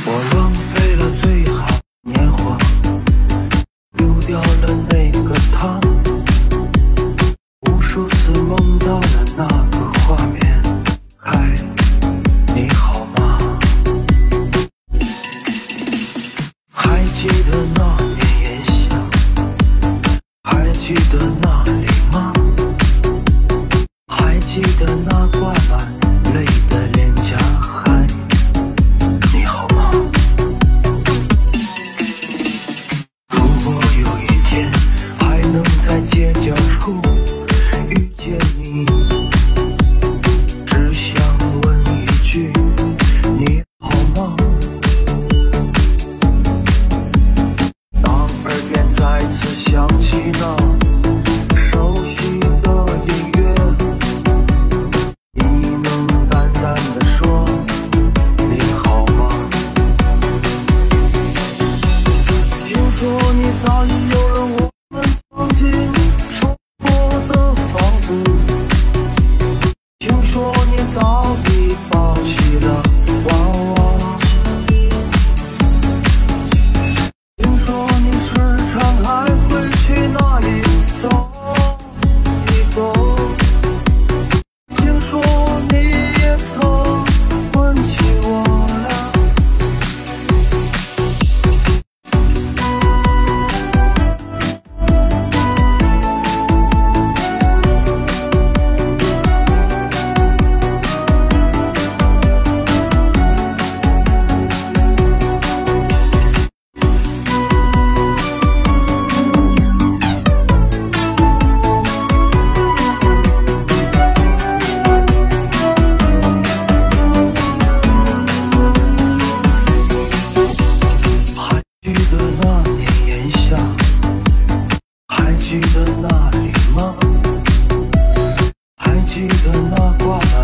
我浪费了最好年华，丢掉了那个他，无数次梦到了那个画面。嗨，你好吗？还记得那年炎夏，还记得那里吗？还记得那挂满泪的脸颊？嗨，你好吗？如果有一天还能在街角处遇见你，只想问一句，你好吗？当耳边再次响起那熟悉的音乐，你能淡淡地说你好吗？听说你早已有了我们曾经说过的房子，听说你早已抱起了娃娃，听说你时常还会去那里走一走，听说你也曾问起我俩。还记得那年炎夏，还记得那里吗？还记得那挂满